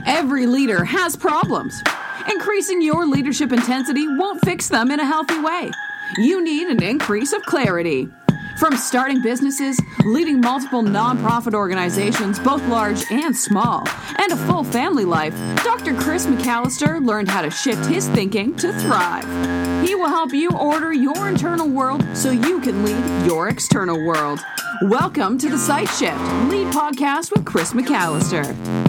Every leader has problems. Increasing your leadership intensity won't fix them in a healthy way. You need an increase of clarity. From starting businesses, leading multiple nonprofit organizations, both large and small, and a full family life, Dr. Chris McAllister learned how to shift his thinking to thrive. He will help you order your internal world so you can lead your external world. Welcome to the Sight Shift Lead Podcast with Chris McAllister.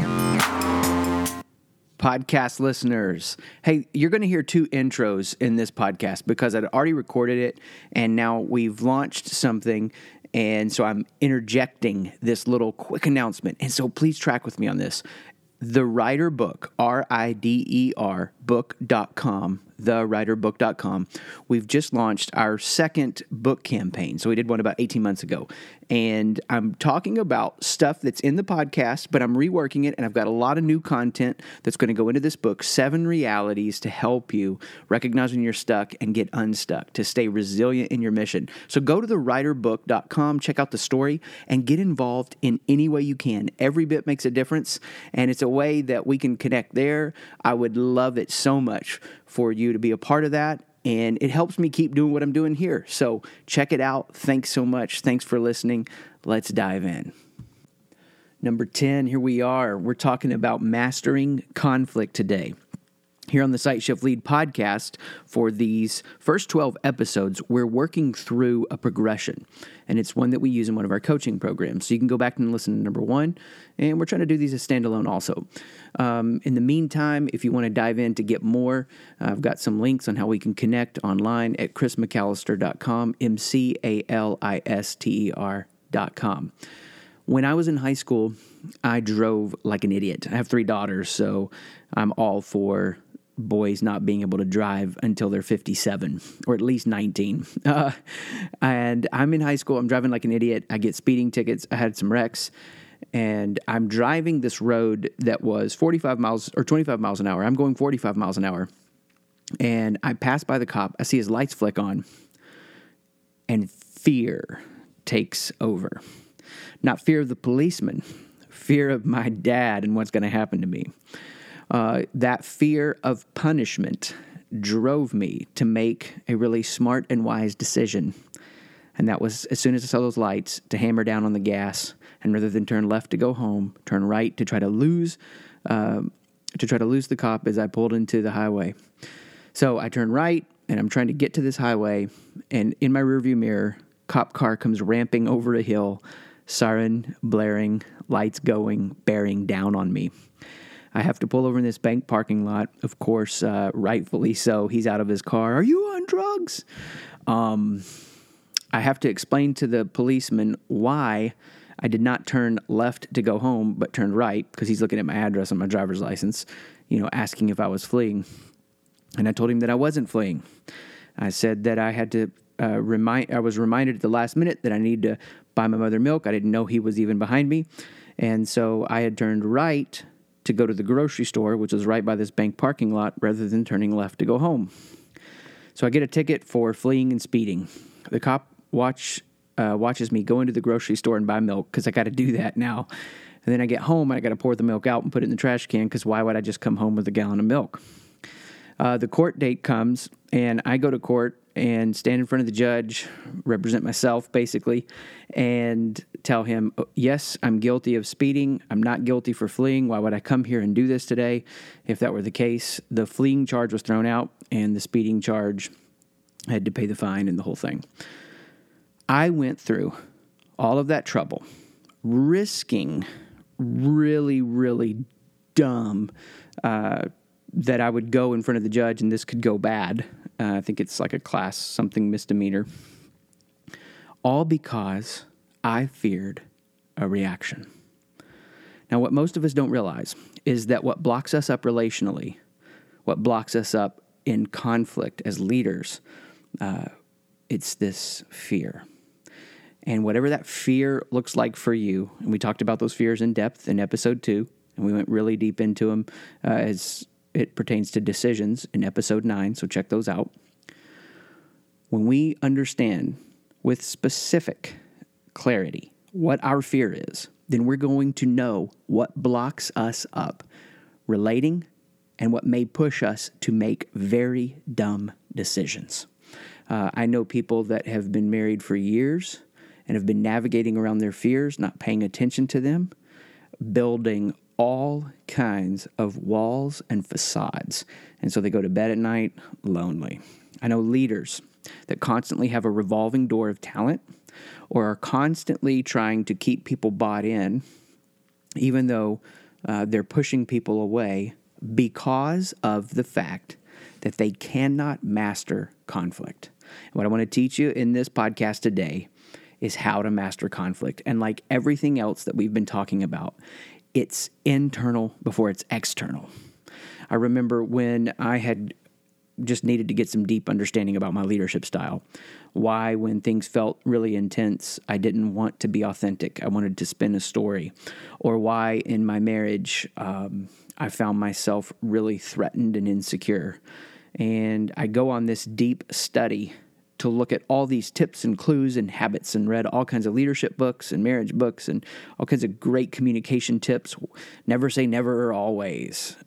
Podcast listeners, hey, you're going to hear two intros in this podcast because I'd already recorded it and now we've launched something, and so I'm interjecting this little quick announcement. And so please track with me on this. The Writer Book, RIDER book.com, thewriterbook.com. We've just launched our second book campaign. So we did one about 18 months ago. And I'm talking about stuff that's in the podcast, but I'm reworking it, and I've got a lot of new content that's going to go into this book, 7 realities to help you recognize when you're stuck and get unstuck, to stay resilient in your mission. So go to thewriterbook.com, check out the story, and get involved in any way you can. Every bit makes a difference, and it's a way that we can connect there. I would love it so much for you to be a part of that. And it helps me keep doing what I'm doing here. So check it out. Thanks so much. Thanks for listening. Let's dive in. Number 10, here we are. We're talking about mastering conflict today. Here on the Sight Shift Lead podcast, for these first 12 episodes, we're working through a progression. And it's one that we use in one of our coaching programs. So you can go back and listen to number 1. And we're trying to do these as standalone also. In the meantime, if you want to dive in to get more, I've got some links on how we can connect online at chrismcallister.com, McAllister.com. When I was in high school, I drove like an idiot. I have 3 daughters, so I'm all for boys not being able to drive until they're 57 or at least 19. And I'm in high school. I'm driving like an idiot. I get speeding tickets. I had some wrecks. And I'm driving this road that was 45 miles or 25 miles an hour. I'm going 45 miles an hour. And I pass by the cop. I see his lights flick on. And fear takes over. Not fear of the policeman. Fear of my dad and what's going to happen to me. That fear of punishment drove me to make a really smart and wise decision. And that was, as soon as I saw those lights, to hammer down on the gas. And rather than turn left to go home, turn right to try to lose the cop as I pulled into the highway. So I turn right, and I'm trying to get to this highway. And in my rearview mirror, cop car comes ramping over a hill, siren blaring, lights going, bearing down on me. I have to pull over in this bank parking lot. Of course, rightfully so. He's out of his car. Are you on drugs? I have to explain to the policeman why I did not turn left to go home, but turned right, because he's looking at my address on my driver's license, asking if I was fleeing. And I told him that I wasn't fleeing. I said that I had to I was reminded at the last minute that I needed to buy my mother milk. I didn't know he was even behind me. And so I had turned right to go to the grocery store, which was right by this bank parking lot, rather than turning left to go home. So I get a ticket for fleeing and speeding. The cop watches me go into the grocery store and buy milk, because I got to do that now. And then I get home and I got to pour the milk out and put it in the trash can, because why would I just come home with a gallon of milk? The court date comes, and I go to court and stand in front of the judge, represent myself basically, and tell him, yes, I'm guilty of speeding. I'm not guilty for fleeing. Why would I come here and do this today? If that were the case, the fleeing charge was thrown out, and the speeding charge, I had to pay the fine and the whole thing. I went through all of that trouble, risking really, really dumb that I would go in front of the judge and this could go bad. I think it's like a class something misdemeanor. All because I feared a reaction. Now, what most of us don't realize is that what blocks us up relationally, what blocks us up in conflict as leaders, it's this fear. And whatever that fear looks like for you, and we talked about those fears in depth in episode 2, and we went really deep into them as it pertains to decisions in episode 9, so check those out. When we understand with specific clarity what our fear is, then we're going to know what blocks us up relating, and what may push us to make very dumb decisions. I know people that have been married for years and have been navigating around their fears, not paying attention to them, building all kinds of walls and facades. And so they go to bed at night lonely. I know leaders that constantly have a revolving door of talent or are constantly trying to keep people bought in, even though they're pushing people away because of the fact that they cannot master conflict. And what I want to teach you in this podcast today is how to master conflict. And like everything else that we've been talking about, it's internal before it's external. I remember when I had just needed to get some deep understanding about my leadership style. Why, when things felt really intense, I didn't want to be authentic. I wanted to spin a story. Or why in my marriage, I found myself really threatened and insecure. And I go on this deep study to look at all these tips and clues and habits and read all kinds of leadership books and marriage books and all kinds of great communication tips. Never say never or always.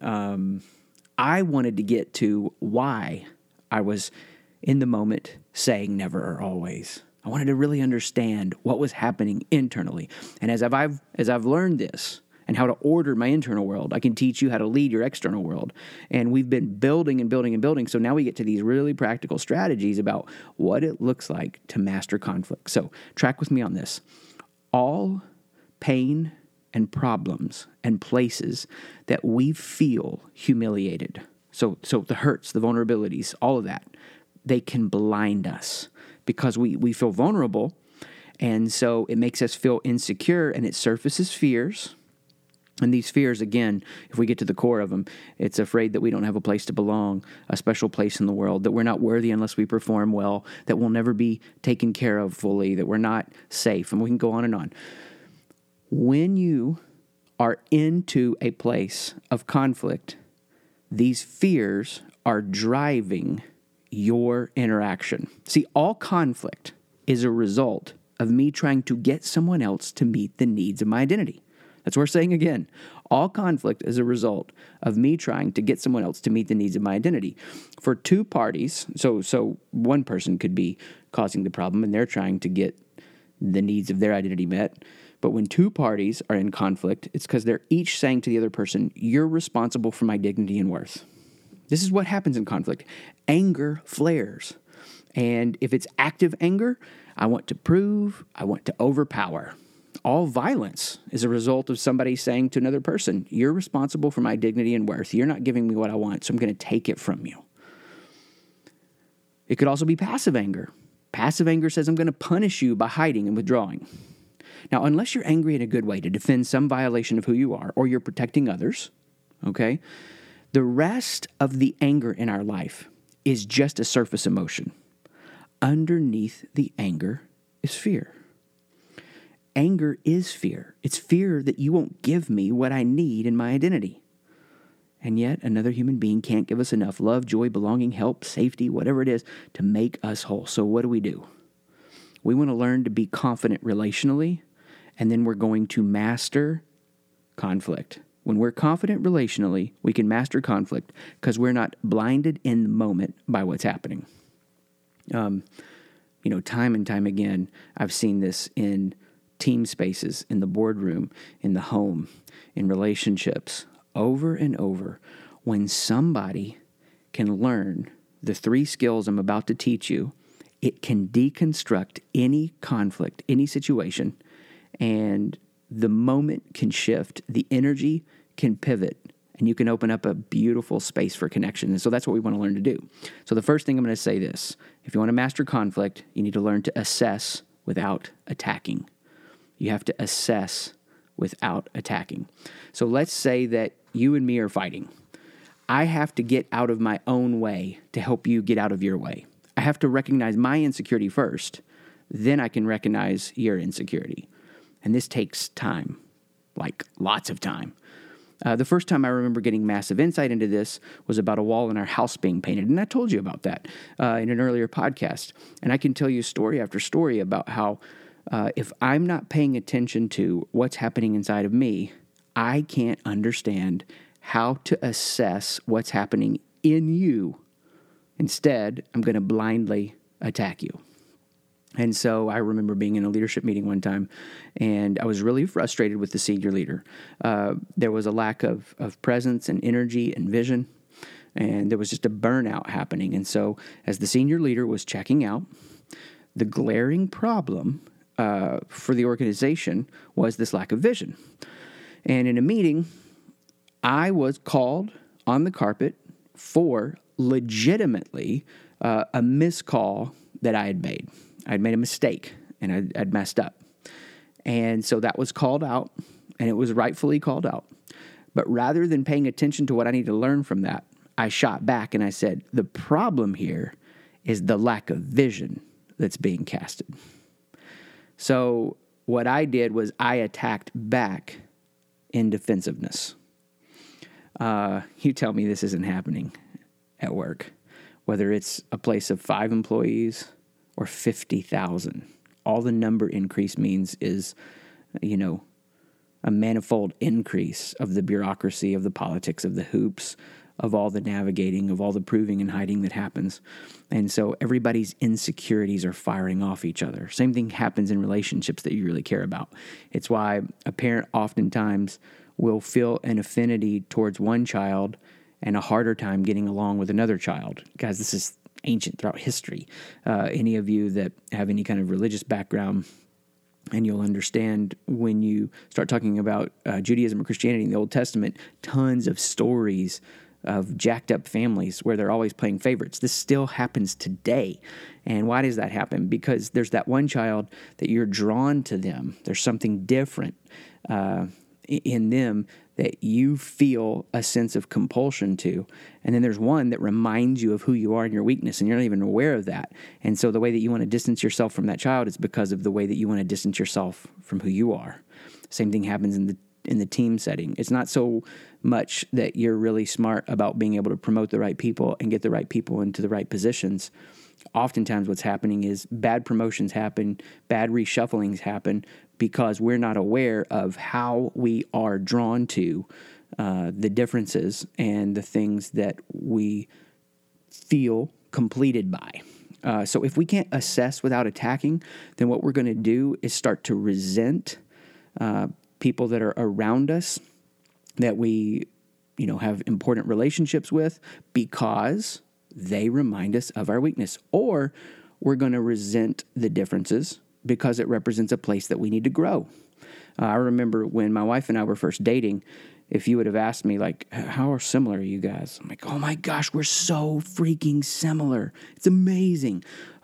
I wanted to get to why I was in the moment saying never or always. I wanted to really understand what was happening internally. And as I've learned this and how to order my internal world, I can teach you how to lead your external world. And we've been building and building and building. So now we get to these really practical strategies about what it looks like to master conflict. So track with me on this. All pain and problems and places that we feel humiliated. So the hurts, the vulnerabilities, all of that, they can blind us because we feel vulnerable. And so it makes us feel insecure and it surfaces fears. And these fears, again, if we get to the core of them, it's afraid that we don't have a place to belong, a special place in the world, that we're not worthy unless we perform well, that we'll never be taken care of fully, that we're not safe. And we can go on and on. When you are into a place of conflict, these fears are driving your interaction. See, all conflict is a result of me trying to get someone else to meet the needs of my identity. That's what we're saying again. All conflict is a result of me trying to get someone else to meet the needs of my identity. For two parties, so one person could be causing the problem and they're trying to get the needs of their identity met. But when two parties are in conflict, it's because they're each saying to the other person, you're responsible for my dignity and worth. This is what happens in conflict. Anger flares. And if it's active anger, I want to prove, I want to overpower. All violence is a result of somebody saying to another person, you're responsible for my dignity and worth. You're not giving me what I want, so I'm going to take it from you. It could also be passive anger. Passive anger says I'm going to punish you by hiding and withdrawing. Now, unless you're angry in a good way to defend some violation of who you are, or you're protecting others, okay, the rest of the anger in our life is just a surface emotion. Underneath the anger is fear. Anger is fear. It's fear that you won't give me what I need in my identity. And yet, another human being can't give us enough love, joy, belonging, help, safety, whatever it is, to make us whole. So what do? We want to learn to be confident relationally, and then we're going to master conflict. When we're confident relationally, we can master conflict because we're not blinded in the moment by what's happening. Time and time again, I've seen this in team spaces, in the boardroom, in the home, in relationships, over and over. When somebody can learn the 3 skills I'm about to teach you, it can deconstruct any conflict, any situation, and the moment can shift, the energy can pivot, and you can open up a beautiful space for connection. And so that's what we want to learn to do. So the first thing I'm going to say this, if you want to master conflict, you need to learn to assess without attacking. You have to assess without attacking. So let's say that you and me are fighting. I have to get out of my own way to help you get out of your way. I have to recognize my insecurity first, then I can recognize your insecurity. And this takes time, like lots of time. The first time I remember getting massive insight into this was about a wall in our house being painted. And I told you about that in an earlier podcast. And I can tell you story after story about how if I'm not paying attention to what's happening inside of me, I can't understand how to assess what's happening in you. Instead, I'm going to blindly attack you. And so I remember being in a leadership meeting one time, and I was really frustrated with the senior leader. There was a lack of presence and energy and vision, and there was just a burnout happening. And so as the senior leader was checking out, the glaring problem for the organization was this lack of vision. And in a meeting, I was called on the carpet for legitimately a miscall that I had made. I'd made a mistake, and I'd messed up. And so that was called out, and it was rightfully called out. But rather than paying attention to what I need to learn from that, I shot back and I said, the problem here is the lack of vision that's being casted. So what I did was I attacked back in defensiveness. You tell me this isn't happening at work, whether it's a place of 5 employees or 50,000. All the number increase means is, a manifold increase of the bureaucracy, of the politics, of the hoops, of all the navigating, of all the proving and hiding that happens. And so everybody's insecurities are firing off each other. Same thing happens in relationships that you really care about. It's why a parent oftentimes will feel an affinity towards one child and a harder time getting along with another child. Guys, this is ancient throughout history. Any of you that have any kind of religious background, and you'll understand when you start talking about Judaism or Christianity in the Old Testament, tons of stories of jacked up families where they're always playing favorites. This still happens today. And why does that happen? Because there's that one child that you're drawn to them. There's something different in them that you feel a sense of compulsion to. And then there's one that reminds you of who you are and your weakness, and you're not even aware of that. And so the way that you want to distance yourself from that child is because of the way that you want to distance yourself from who you are. Same thing happens in the team setting. It's not so much that you're really smart about being able to promote the right people and get the right people into the right positions. Oftentimes what's happening is bad promotions happen, bad reshufflings happen, because we're not aware of how we are drawn to the differences and the things that we feel completed by. So if we can't assess without attacking, then what we're going to do is start to resent people that are around us that we, have important relationships with because they remind us of our weakness. Or we're going to resent the differences because it represents a place that we need to grow. I remember when my wife and I were first dating, if you would have asked me, how similar are you guys? I'm like, oh my gosh, we're so freaking similar. It's amazing.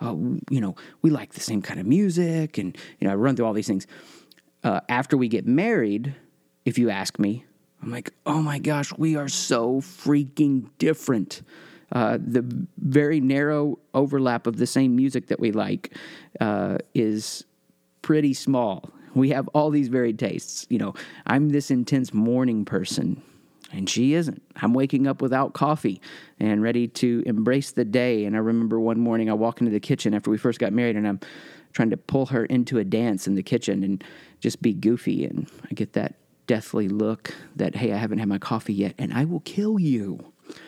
We like the same kind of music, and, I run through all these things. After we get married, if you ask me, I'm like, oh my gosh, we are so freaking different. The very narrow overlap of the same music that we like is pretty small. We have all these varied tastes. I'm this intense morning person, and she isn't. I'm waking up without coffee and ready to embrace the day. And I remember one morning I walk into the kitchen after we first got married, and I'm trying to pull her into a dance in the kitchen and just be goofy. And I get that deathly look that, hey, I haven't had my coffee yet, and I will kill you.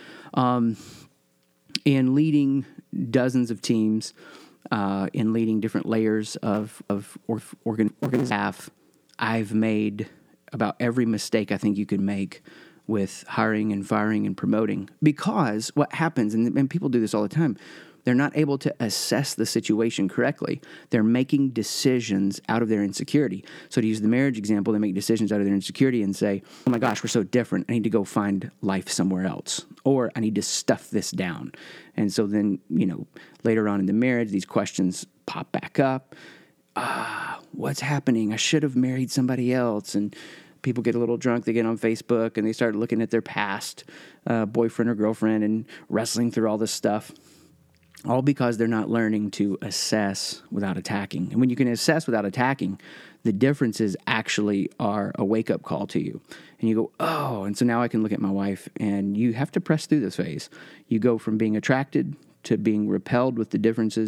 In leading dozens of teams, in leading different layers of staff, I've made about every mistake I think you could make with hiring and firing and promoting. Because what happens, and people do this all the time, they're not able to assess the situation correctly. They're making decisions out of their insecurity. So to use the marriage example, they make decisions out of their insecurity and say, oh my gosh, we're so different. I need to go find life somewhere else. Or I need to stuff this down. And so then, later on in the marriage, these questions pop back up. What's happening? I should have married somebody else. And people get a little drunk, they get on Facebook, and they start looking at their past boyfriend or girlfriend and wrestling through all this stuff. All because they're not learning to assess without attacking. And when you can assess without attacking, the differences actually are a wake-up call to you. And you go, oh, and so now I can look at my wife, and you have to press through this phase. You go from being attracted to being repelled with the differences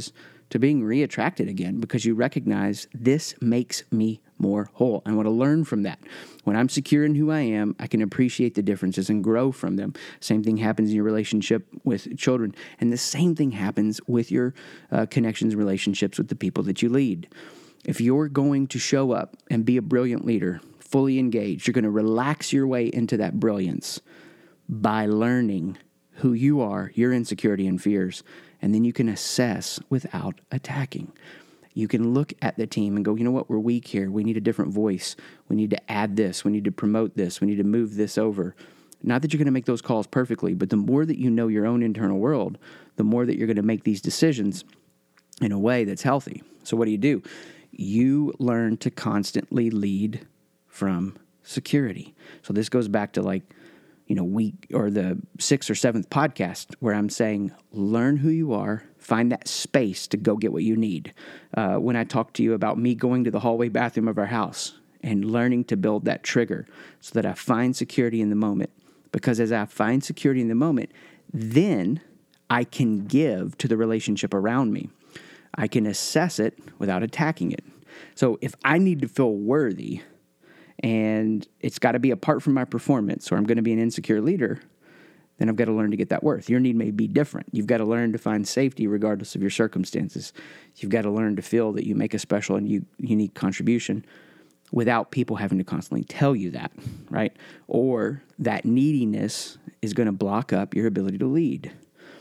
to being reattracted again because you recognize this makes me more whole. I want to learn from that. When I'm secure in who I am, I can appreciate the differences and grow from them. Same thing happens in your relationship with children. And the same thing happens with your connections and relationships with the people that you lead. If you're going to show up and be a brilliant leader, fully engaged, you're going to relax your way into that brilliance by learning who you are, your insecurity and fears, and then you can assess without attacking. You can look at the team and go, you know what, we're weak here. We need a different voice. We need to add this. We need to promote this. We need to move this over. Not that you're going to make those calls perfectly, but the more that you know your own internal world, the more that you're going to make these decisions in a way that's healthy. So what do? You learn to constantly lead from security. So this goes back to week or the 6th or 7th podcast where I'm saying, learn who you are, find that space to go get what you need. When I talk to you about me going to the hallway bathroom of our house and learning to build that trigger so that I find security in the moment, because as I find security in the moment, then I can give to the relationship around me. I can assess it without attacking it. So if I need to feel worthy, and it's got to be apart from my performance, or I'm going to be an insecure leader, then I've got to learn to get that worth. Your need may be different. You've got to learn to find safety regardless of your circumstances. You've got to learn to feel that you make a special and unique contribution without people having to constantly tell you that, right? Or that neediness is going to block up your ability to lead.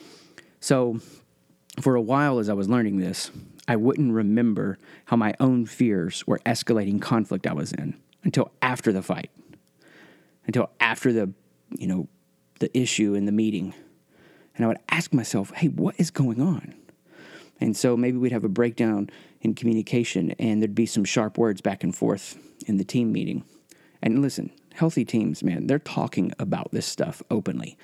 So for a while as I was learning this, I wouldn't remember how my own fears were escalating conflict I was in until after the fight, until after the issue in the meeting. And I would ask myself, hey, what is going on? And so maybe we'd have a breakdown in communication and there'd be some sharp words back and forth in the team meeting. And listen, healthy teams, man, they're talking about this stuff openly.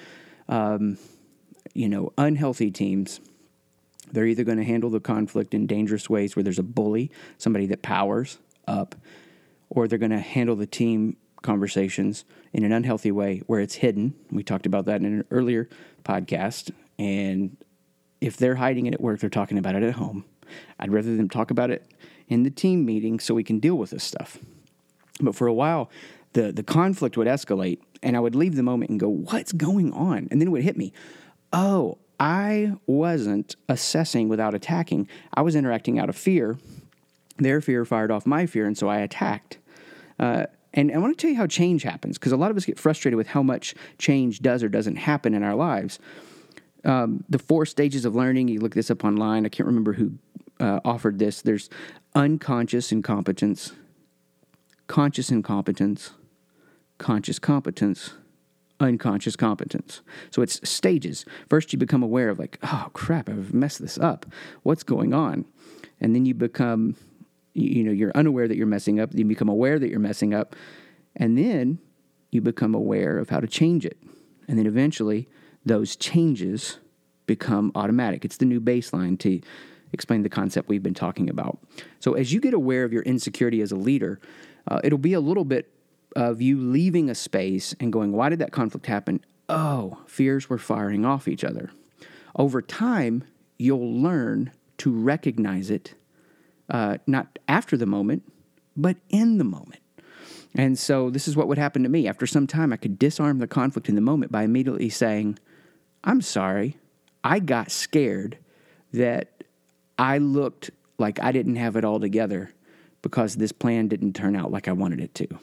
Unhealthy teams, they're either going to handle the conflict in dangerous ways where there's a bully, somebody that powers up, or they're going to handle the team conversations in an unhealthy way where it's hidden. We talked about that in an earlier podcast. And if they're hiding it at work, they're talking about it at home. I'd rather them talk about it in the team meeting so we can deal with this stuff. But for a while, the conflict would escalate, and I would leave the moment and go, what's going on? And then it would hit me. Oh, I wasn't assessing without attacking. I was interacting out of fear. Their fear fired off my fear, and so I attacked. And I want to tell you how change happens, because a lot of us get frustrated with how much change does or doesn't happen in our lives. The 4 stages of learning, you look this up online. I can't remember who offered this. There's unconscious incompetence, conscious incompetence, conscious competence, unconscious competence. So it's stages. First, you become aware of oh, crap, I've messed this up. What's going on? And then you become... you're unaware that you're messing up. You become aware that you're messing up. And then you become aware of how to change it. And then eventually those changes become automatic. It's the new baseline to explain the concept we've been talking about. So as you get aware of your insecurity as a leader, it'll be a little bit of you leaving a space and going, why did that conflict happen? Oh, fears were firing off each other. Over time, you'll learn to recognize it, not after the moment, but in the moment. And so this is what would happen to me. After some time, I could disarm the conflict in the moment by immediately saying, I'm sorry, I got scared that I looked like I didn't have it all together because this plan didn't turn out like I wanted it to.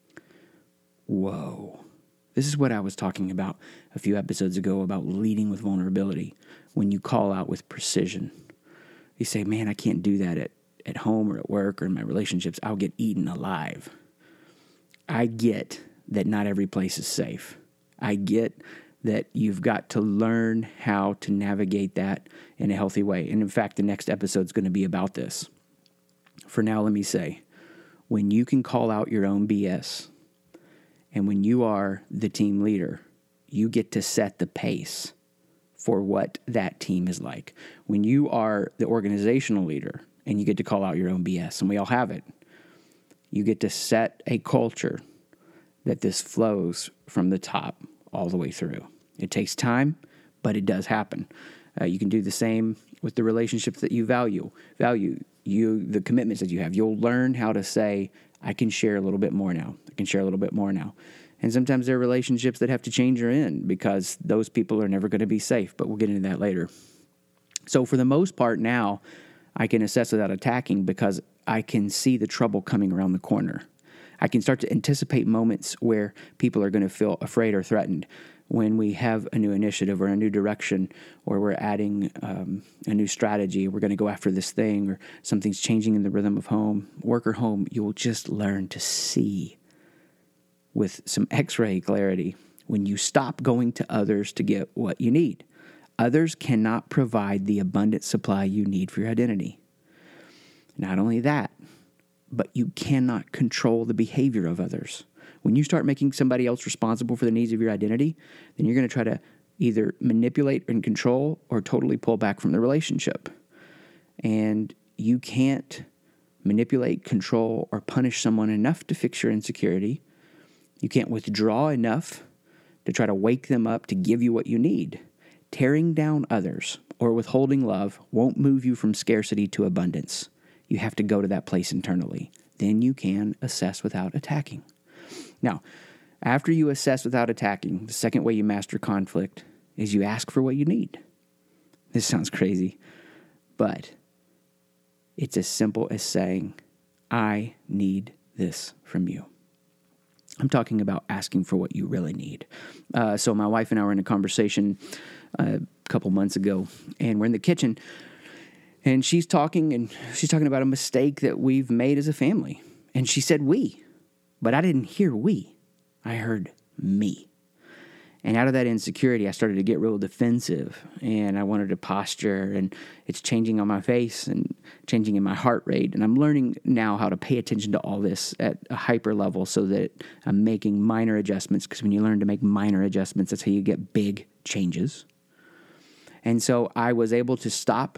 Whoa. This is what I was talking about a few episodes ago about leading with vulnerability. When you call out with precision, you say, man, I can't do that at home or at work or in my relationships. I'll get eaten alive. I get that not every place is safe. I get that you've got to learn how to navigate that in a healthy way. And in fact, the next episode is going to be about this. For now, let me say, when you can call out your own BS, and when you are the team leader, you get to set the pace for what that team is like. When you are the organizational leader and you get to call out your own BS, and we all have it, you get to set a culture that this flows from the top all the way through. It takes time, but it does happen. You can do the same with the relationships that you value, the commitments that you have. You'll learn how to say, I can share a little bit more now. I can share a little bit more now. And sometimes there are relationships that have to change or end because those people are never going to be safe, but we'll get into that later. So for the most part now, I can assess without attacking because I can see the trouble coming around the corner. I can start to anticipate moments where people are going to feel afraid or threatened when we have a new initiative or a new direction, or we're adding a new strategy. We're going to go after this thing, or something's changing in the rhythm of home, work or home. You will just learn to see with some X-ray clarity when you stop going to others to get what you need. Others cannot provide the abundant supply you need for your identity. Not only that, but you cannot control the behavior of others. When you start making somebody else responsible for the needs of your identity, then you're going to try to either manipulate and control or totally pull back from the relationship. And you can't manipulate, control, or punish someone enough to fix your insecurity. You can't withdraw enough to try to wake them up to give you what you need. Tearing down others or withholding love won't move you from scarcity to abundance. You have to go to that place internally. Then you can assess without attacking. Now, after you assess without attacking, the second way you master conflict is you ask for what you need. This sounds crazy, but it's as simple as saying, I need this from you. I'm talking about asking for what you really need. So my wife and I were in a conversation a couple months ago, and we're in the kitchen, and she's talking about a mistake that we've made as a family. And she said we, but I didn't hear we. I heard me. And out of that insecurity, I started to get real defensive, and I wanted to posture, and it's changing on my face and changing in my heart rate. And I'm learning now how to pay attention to all this at a hyper level so that I'm making minor adjustments, because when you learn to make minor adjustments, that's how you get big changes. And so I was able to stop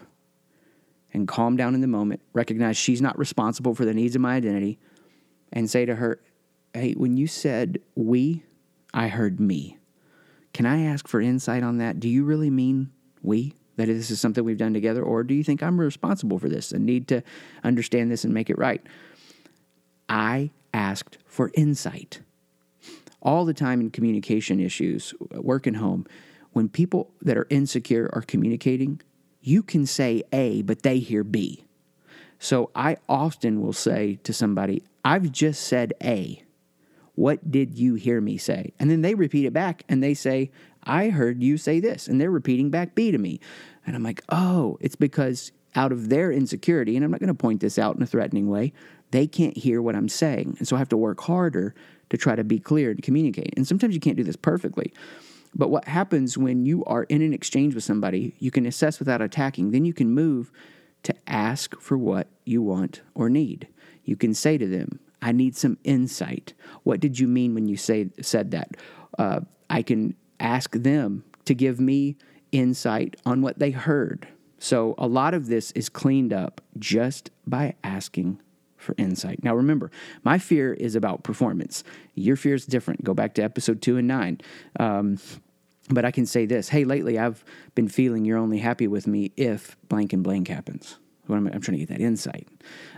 and calm down in the moment, recognize she's not responsible for the needs of my identity, and say to her, hey, when you said we, I heard me. Can I ask for insight on that? Do you really mean we? That this is something we've done together? Or do you think I'm responsible for this and need to understand this and make it right? I asked for insight. All the time in communication issues, work and home, when people that are insecure are communicating, you can say A, but they hear B. So I often will say to somebody, I've just said A. What did you hear me say? And then they repeat it back and they say, I heard you say this. And they're repeating back B to me. And I'm like, oh, it's because out of their insecurity, and I'm not going to point this out in a threatening way, they can't hear what I'm saying. And so I have to work harder to try to be clear and communicate. And sometimes you can't do this perfectly. But what happens when you are in an exchange with somebody, you can assess without attacking. Then you can move to ask for what you want or need. You can say to them, I need some insight. What did you mean when you said that? I can ask them to give me insight on what they heard. So a lot of this is cleaned up just by asking for insight. Now remember, my fear is about performance. Your fear is different. Go back to episode 2 and 9. But I can say this, hey, lately I've been feeling you're only happy with me if blank and blank happens. I'm trying to get that insight.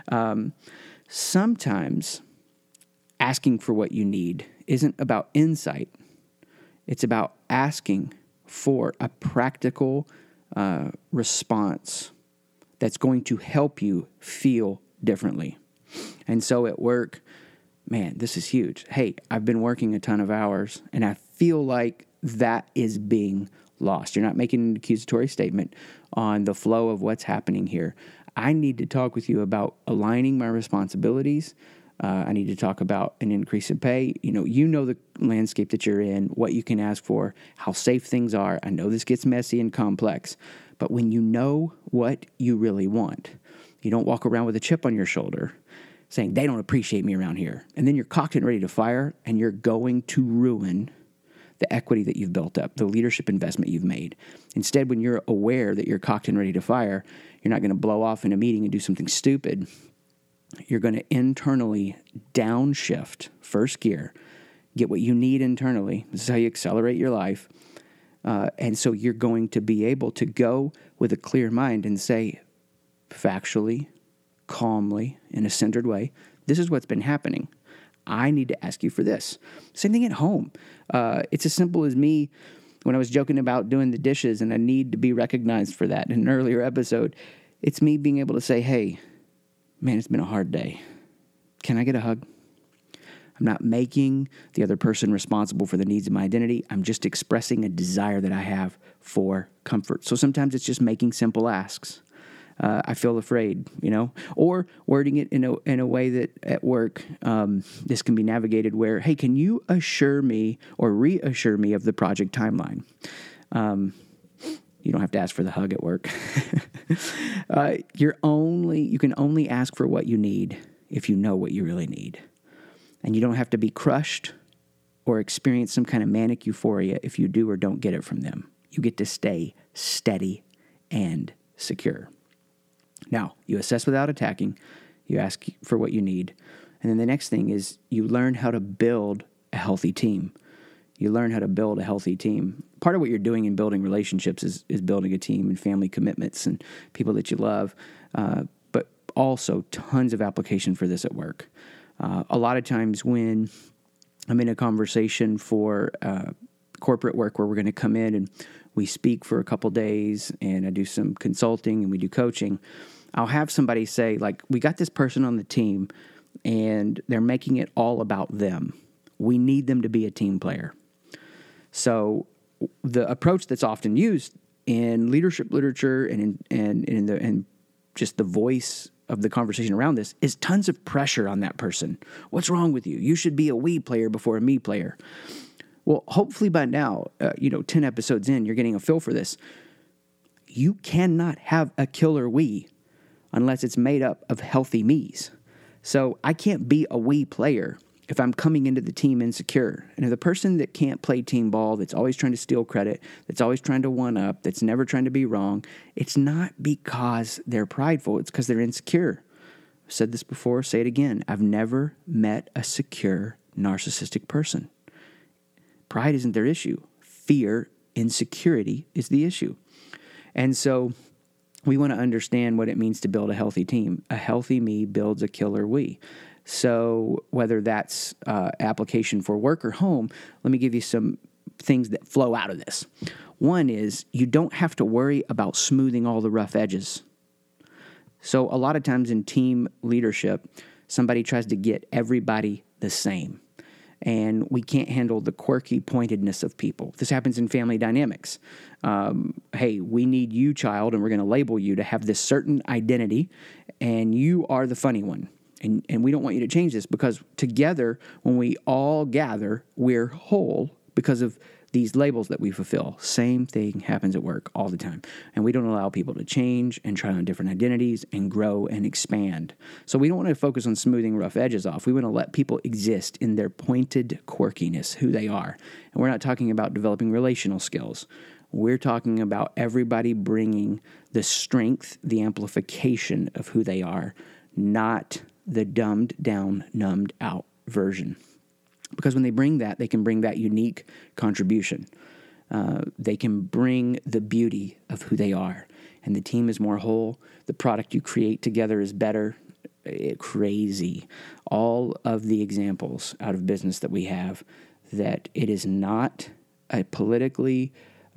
Sometimes asking for what you need isn't about insight. It's about asking for a practical response that's going to help you feel differently. And so at work, man, this is huge. Hey, I've been working a ton of hours, and I feel like that is being lost. You're not making an accusatory statement on the flow of what's happening here. I need to talk with you about aligning my responsibilities. I need to talk about an increase in pay. You know the landscape that you're in, what you can ask for, how safe things are. I know this gets messy and complex, but when you know what you really want, you don't walk around with a chip on your shoulder saying, they don't appreciate me around here. And then you're cocked and ready to fire, and you're going to ruin the equity that you've built up, the leadership investment you've made. Instead, when you're aware that you're cocked and ready to fire, you're not going to blow off in a meeting and do something stupid. You're going to internally downshift, first gear, get what you need internally. This is how you accelerate your life. And so you're going to be able to go with a clear mind and say, factually, calmly, in a centered way, this is what's been happening. I need to ask you for this. Same thing at home. It's as simple as me when I was joking about doing the dishes and I need to be recognized for that in an earlier episode. It's me being able to say, hey, man, it's been a hard day. Can I get a hug? I'm not making the other person responsible for the needs of my identity. I'm just expressing a desire that I have for comfort. So sometimes it's just making simple asks. I feel afraid, or wording it in a way that at work, this can be navigated where, hey, can you assure me or reassure me of the project timeline? You don't have to ask for the hug at work. You can only ask for what you need if you know what you really need. And you don't have to be crushed or experience some kind of manic euphoria if you do or don't get it from them. You get to stay steady and secure. Now, you assess without attacking. You ask for what you need. And then the next thing is you learn how to build a healthy team. You learn how to build a healthy team. Part of what you're doing in building relationships is building a team and family commitments and people that you love, but also tons of application for this at work. A lot of times when I'm in a conversation for corporate work where we're going to come in and we speak for a couple days and I do some consulting and we do coaching, I'll have somebody say, like, we got this person on the team and they're making it all about them. We need them to be a team player. So the approach that's often used in leadership literature and just the voice of the conversation around this is tons of pressure on that person. What's wrong with you? You should be a we player before a me player. Well, hopefully by now, 10 episodes in, you're getting a feel for this. You cannot have a killer we unless it's made up of healthy me's. So I can't be a we player if I'm coming into the team insecure. And if the person that can't play team ball, that's always trying to steal credit, that's always trying to one up, that's never trying to be wrong, it's not because they're prideful, it's because they're insecure. I've said this before, say it again. I've never met a secure, narcissistic person. Pride isn't their issue. Fear, insecurity is the issue. And so we want to understand what it means to build a healthy team. A healthy me builds a killer we. So whether that's application for work or home, let me give you some things that flow out of this. One is you don't have to worry about smoothing all the rough edges. So a lot of times in team leadership, somebody tries to get everybody the same. And we can't handle the quirky pointedness of people. This happens in family dynamics. Hey, we need you, child, and we're going to label you to have this certain identity, and you are the funny one. And we don't want you to change this because together, when we all gather, we're whole because of these labels that we fulfill. Same thing happens at work all the time. And we don't allow people to change and try on different identities and grow and expand. So we don't want to focus on smoothing rough edges off. We want to let people exist in their pointed quirkiness, who they are. And we're not talking about developing relational skills. We're talking about everybody bringing the strength, the amplification of who they are, not the dumbed down, numbed out version. Because when they bring that, they can bring that unique contribution. They can bring the beauty of who they are. And the team is more whole. The product you create together is better. Crazy. All of the examples out of business that we have, that it is not a politically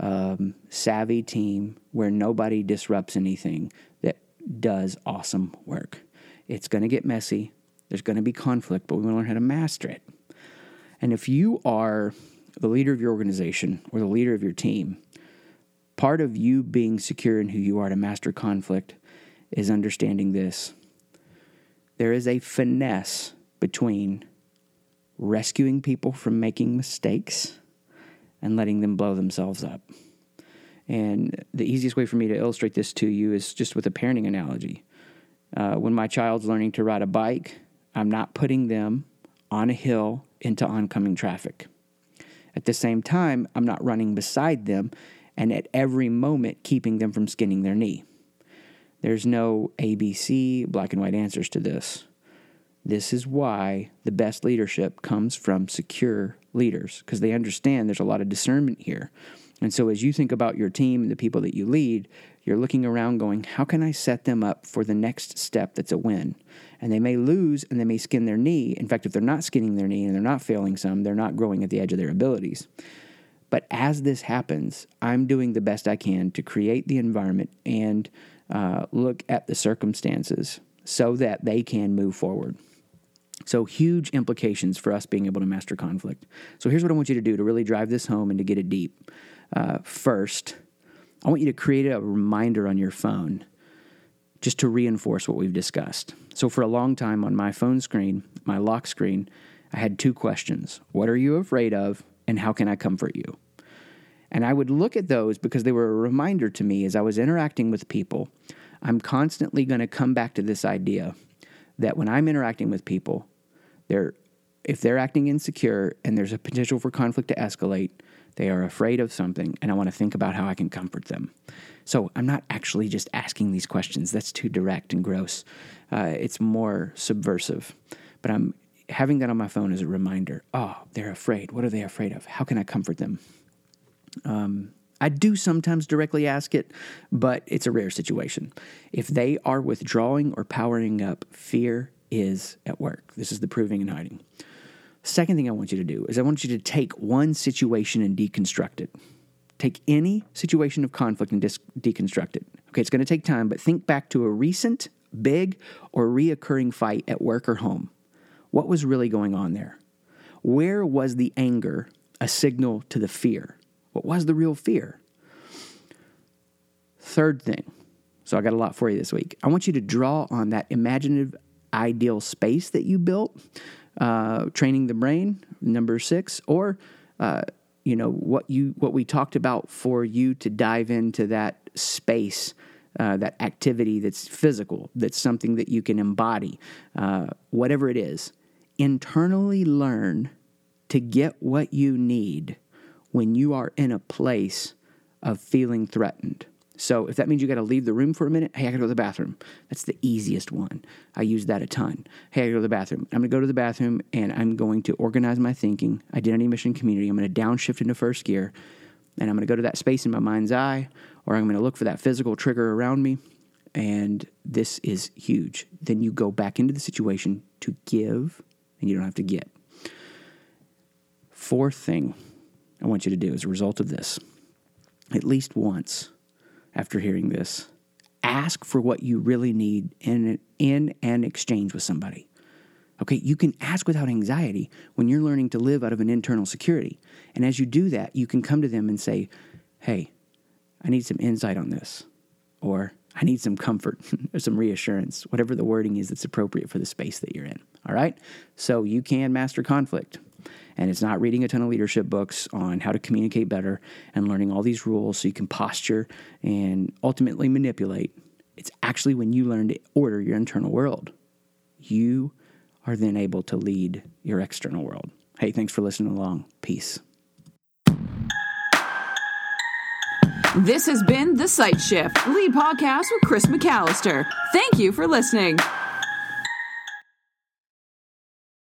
savvy team where nobody disrupts anything that does awesome work. It's going to get messy. There's going to be conflict, but we want to learn how to master it. And if you are the leader of your organization or the leader of your team, part of you being secure in who you are to master conflict is understanding this. There is a finesse between rescuing people from making mistakes and letting them blow themselves up. And the easiest way for me to illustrate this to you is just with a parenting analogy. When my child's learning to ride a bike, I'm not putting them on a hill into oncoming traffic. At the same time, I'm not running beside them and at every moment keeping them from skinning their knee. There's no ABC, black and white answers to this. This is why the best leadership comes from secure leaders, because they understand there's a lot of discernment here. And so as you think about your team and the people that you lead, you're looking around going, how can I set them up for the next step that's a win? And they may lose and they may skin their knee. In fact, if they're not skinning their knee and they're not failing some, they're not growing at the edge of their abilities. But as this happens, I'm doing the best I can to create the environment and look at the circumstances so that they can move forward. So huge implications for us being able to master conflict. So here's what I want you to do to really drive this home and to get it deep. First, I want you to create a reminder on your phone just to reinforce what we've discussed. So for a long time on my phone screen, my lock screen, I had two questions. What are you afraid of, and how can I comfort you? And I would look at those because they were a reminder to me as I was interacting with people. I'm constantly going to come back to this idea that when I'm interacting with people, if they're acting insecure and there's a potential for conflict to escalate, they are afraid of something, and I want to think about how I can comfort them. So I'm not actually just asking these questions. That's too direct and gross. It's more subversive. But I'm having that on my phone as a reminder. Oh, they're afraid. What are they afraid of? How can I comfort them? I do sometimes directly ask it, but it's a rare situation. If they are withdrawing or powering up, fear is at work. This is the proving and hiding. Second thing I want you to do is I want you to take one situation and deconstruct it. Take any situation of conflict and deconstruct it. Okay, it's going to take time, but think back to a recent, big, or reoccurring fight at work or home. What was really going on there? Where was the anger a signal to the fear? What was the real fear? Third thing, so I got a lot for you this week. I want you to draw on that imaginative, ideal space that you built, training the brain, number 6, or what we talked about for you to dive into that space, that activity that's physical, that's something that you can embody, whatever it is. Internally learn to get what you need when you are in a place of feeling threatened. So if that means you got to leave the room for a minute, hey, I got to go to the bathroom. That's the easiest one. I use that a ton. Hey, I got to go to the bathroom. I'm going to go to the bathroom and I'm going to organize my thinking, identity, mission, community. I'm going to downshift into first gear and I'm going to go to that space in my mind's eye, or I'm going to look for that physical trigger around me. And this is huge. Then you go back into the situation to give and you don't have to get. Fourth thing I want you to do as a result of this, at least once after hearing this, ask for what you really need in an exchange with somebody. Okay, you can ask without anxiety when you're learning to live out of an internal security. And as you do that, you can come to them and say, hey, I need some insight on this. Or I need some comfort or some reassurance, whatever the wording is that's appropriate for the space that you're in. All right? So you can master conflict. And it's not reading a ton of leadership books on how to communicate better and learning all these rules so you can posture and ultimately manipulate. It's actually when you learn to order your internal world, you are then able to lead your external world. Hey, thanks for listening along. Peace. This has been The Sight Shift, lead podcast with Chris McAllister. Thank you for listening.